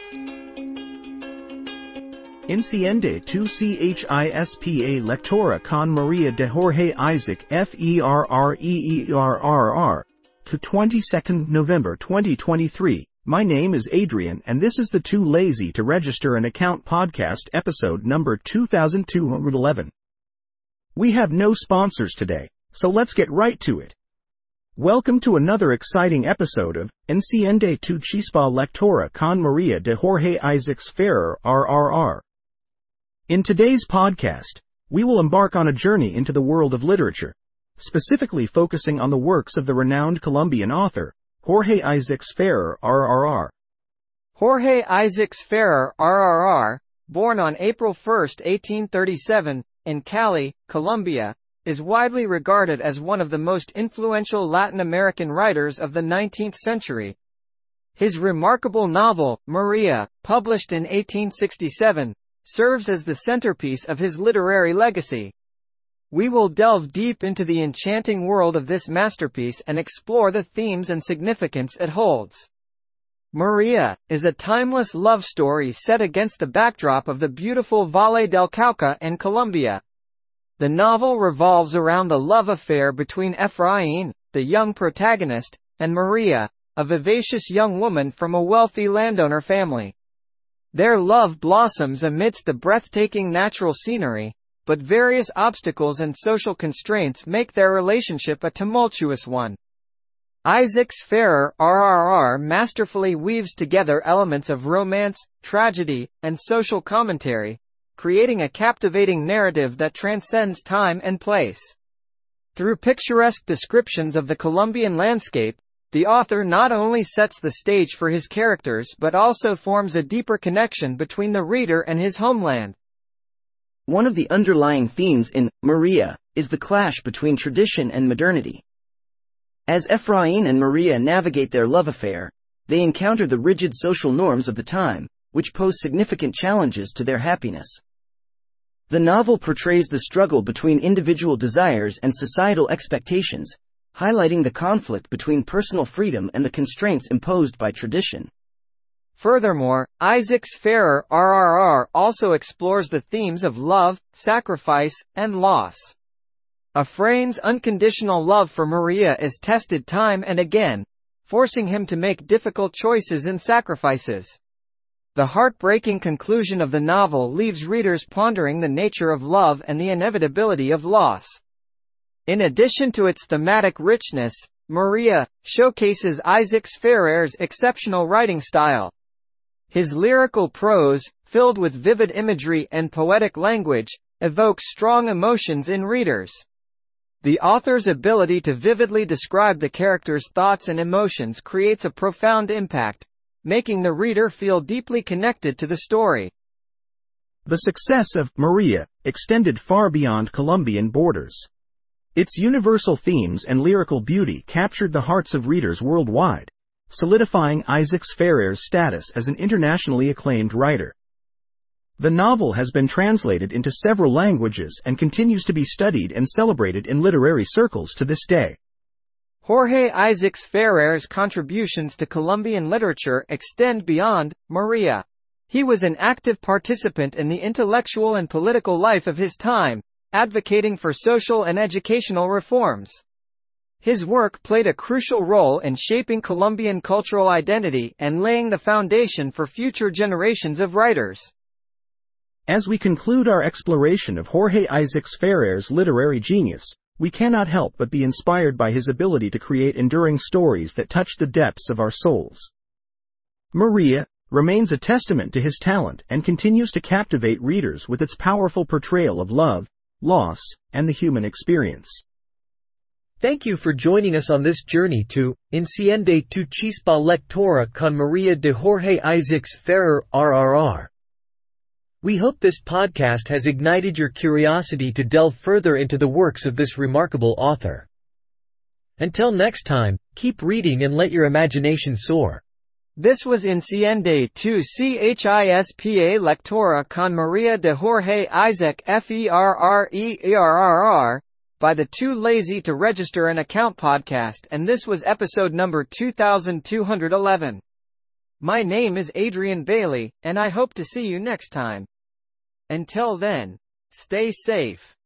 Enciende tu chispa lectora con Maria de Jorge Isaac Ferrer to 22nd November 2023. My name is Adrian and this is the Too Lazy to Register an Account podcast episode number 2211. We have no sponsors today, so let's get right to it. Welcome to another exciting episode of Enciende tu chispa lectora con Maria de Jorge Isaac Ferrer RRR. In today's podcast, we will embark on a journey into the world of literature, specifically focusing on the works of the renowned Colombian author, Jorge Isaac Ferrer RRR. Jorge Isaac Ferrer RRR, born on April 1, 1837, in Cali, Colombia, is widely regarded as one of the most influential Latin American writers of the 19th century. His remarkable novel, Maria, published in 1867, serves as the centerpiece of his literary legacy. We will delve deep into the enchanting world of this masterpiece and explore the themes and significance it holds. Maria is a timeless love story set against the backdrop of the beautiful Valle del Cauca in Colombia. The novel revolves around the love affair between Efraín, the young protagonist, and Maria, a vivacious young woman from a wealthy landowner family. Their love blossoms amidst the breathtaking natural scenery, but various obstacles and social constraints make their relationship a tumultuous one. Isaac Ferrer RRR masterfully weaves together elements of romance, tragedy, and social commentary, creating a captivating narrative that transcends time and place. Through picturesque descriptions of the Colombian landscape, the author not only sets the stage for his characters but also forms a deeper connection between the reader and his homeland. One of the underlying themes in Maria is the clash between tradition and modernity. As Efraín and Maria navigate their love affair, they encounter the rigid social norms of the time, which pose significant challenges to their happiness. The novel portrays the struggle between individual desires and societal expectations, highlighting the conflict between personal freedom and the constraints imposed by tradition. Furthermore, Isaac Ferrer RRR also explores the themes of love, sacrifice, and loss. Efraín's unconditional love for Maria is tested time and again, forcing him to make difficult choices and sacrifices. The heartbreaking conclusion of the novel leaves readers pondering the nature of love and the inevitability of loss. In addition to its thematic richness, Maria showcases Isaac Ferrer's exceptional writing style. His lyrical prose, filled with vivid imagery and poetic language, evokes strong emotions in readers. The author's ability to vividly describe the characters' thoughts and emotions creates a profound impact, making the reader feel deeply connected to the story. The success of Maria extended far beyond Colombian borders. Its universal themes and lyrical beauty captured the hearts of readers worldwide, solidifying Isaac Ferrer's status as an internationally acclaimed writer. The novel has been translated into several languages and continues to be studied and celebrated in literary circles to this day. Jorge Isaac Ferrer's contributions to Colombian literature extend beyond Maria. He was an active participant in the intellectual and political life of his time, advocating for social and educational reforms. His work played a crucial role in shaping Colombian cultural identity and laying the foundation for future generations of writers. As we conclude our exploration of Jorge Isaac Ferrer's literary genius, we cannot help but be inspired by his ability to create enduring stories that touch the depths of our souls. Maria remains a testament to his talent and continues to captivate readers with its powerful portrayal of love, loss, and the human experience. Thank you for joining us on this journey to Enciende tu chispa lectora con Maria de Jorge Isaac Ferrer RRR. We hope this podcast has ignited your curiosity to delve further into the works of this remarkable author. Until next time, keep reading and let your imagination soar. This was Enciende tu chispa lectora con Maria de Jorge Isaac Ferrer by the Too Lazy to Register an Account podcast, and this was episode number 2211. My name is Adrian Bailey, and I hope to see you next time. Until then, stay safe.